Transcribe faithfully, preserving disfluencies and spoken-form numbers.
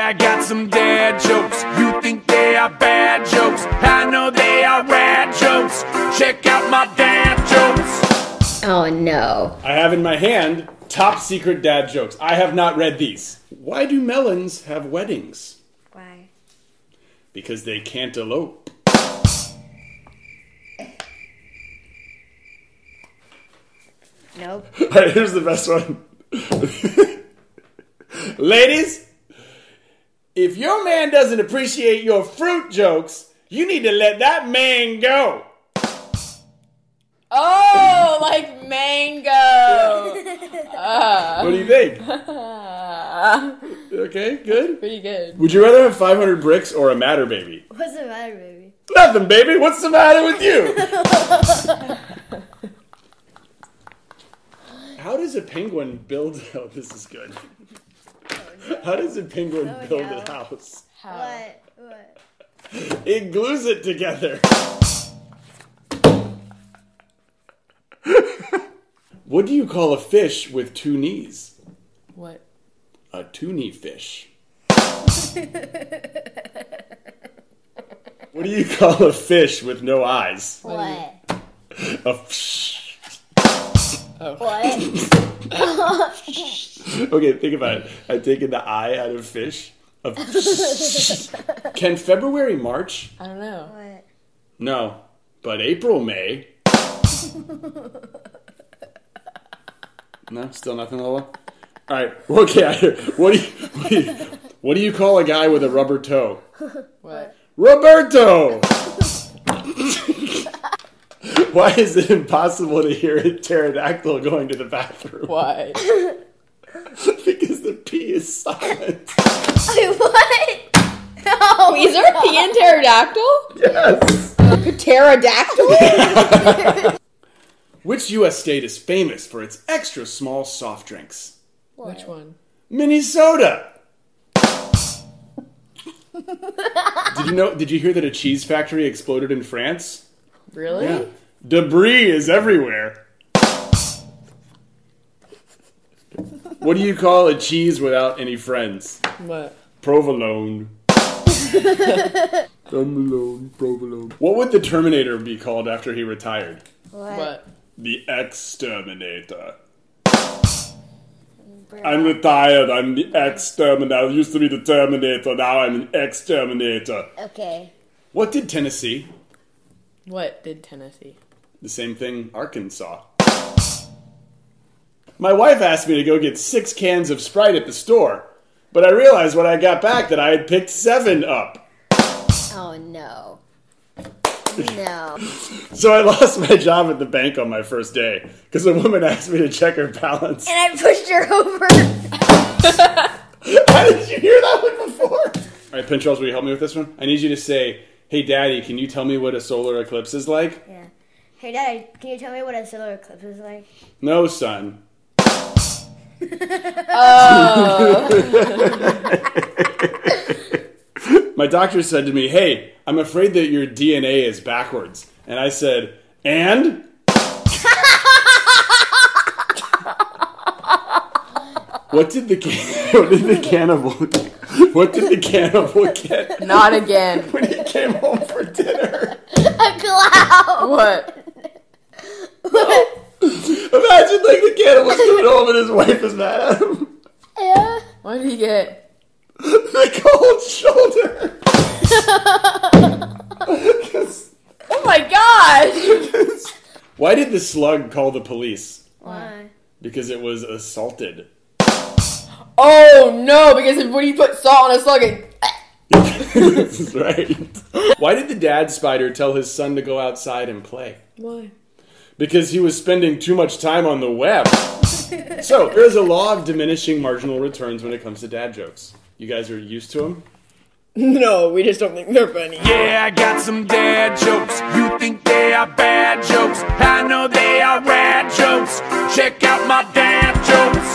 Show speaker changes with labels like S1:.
S1: Yeah, I got some dad jokes. You think they are bad jokes? I know they are rad jokes. Check out my dad jokes.
S2: Oh no.
S3: I have in my hand top secret dad jokes. I have not read these. Why do melons have weddings?
S4: Why?
S3: Because they can't elope.
S4: Nope.
S3: All right, here's the best one. Ladies, if your man doesn't appreciate your fruit jokes, you need to let that man go.
S2: Oh, like mango. uh,
S3: What do you think?
S2: uh,
S3: Okay, good.
S2: pretty good.
S3: Would you rather have five hundred bricks or a matter baby?
S4: What's the matter, baby?
S3: Nothing, baby. What's the matter with you? How does a penguin build... Oh, this is good. How does a penguin
S4: Oh,
S3: build
S4: no.
S3: a house?
S2: How?
S4: What? What?
S3: It glues it together. What do you call a fish with two knees?
S2: What?
S3: A two-knee fish. What do you call a fish with no eyes?
S4: What?
S3: A fish.
S4: What?
S3: Okay, think about it. I've taken the I out of fish. A fish. Can February march?
S2: I don't know.
S4: What?
S3: No. But April may. No? Still nothing, Lola? Alright, okay. I- What do, you, what, do you, what do you call a guy with a rubber toe?
S2: What?
S3: Roberto! Why is it impossible to hear a pterodactyl going to the bathroom?
S2: Why?
S3: Because the P is silent.
S4: Wait, what? No.
S2: Is there a pea in pterodactyl?
S3: Yes!
S2: A pterodactyl?
S3: Which U S state is famous for its extra small soft drinks?
S2: Which one?
S3: Minnesota! Did you know? Did you hear that a cheese factory exploded in France?
S2: Really?
S3: Yeah. Debris is everywhere. What do you call a cheese without any friends?
S2: What?
S3: Provolone. Provolone, provolone. What would the Terminator be called after he retired?
S4: What?
S2: What?
S3: The Exterminator. I'm retired. I'm the Exterminator. I used to be the Terminator. Now I'm an Exterminator.
S4: Okay.
S3: What did Tennessee?
S2: What did Tennessee?
S3: The same thing Arkansas. My wife asked me to go get six cans of Sprite at the store, but I realized when I got back that I had picked seven up.
S4: Oh, no. No.
S3: So I lost my job at the bank on my first day because a woman asked me to check her balance.
S4: And I pushed her over.
S3: How did you hear that one before? All right, Pinterest, will you help me with this one? I need you to say, "Hey, Daddy, can you tell me what a solar eclipse is like?"
S4: Yeah. Hey, Dad, can you tell me what a solar eclipse is like?
S3: No, son.
S2: Oh.
S3: My doctor said to me, "Hey, I'm afraid that your D N A is backwards." And I said, "And?" What did the can- what did the cannibal what did the cannibal get
S2: Not again.
S3: when he came home for dinner?
S4: A cloud.
S2: What?
S3: Imagine like the cannibal's coming home and his wife is mad at him.
S4: Yeah.
S2: What did he get?
S3: The cold shoulder.
S2: Oh my gosh!
S3: Why did the slug call the police?
S4: Why?
S3: Because it was assaulted.
S2: Oh no, because if, when you put salt on a slug, it...
S3: This is right. Why did the dad spider tell his son to go outside and play?
S2: Why?
S3: Because he was spending too much time on the web. So, there's a law of diminishing marginal returns when it comes to dad jokes. You guys are used to them?
S2: No, we just don't think they're funny.
S1: Yeah, I got some dad jokes. You think they are bad jokes? I know they are rad jokes. Check out my dad jokes.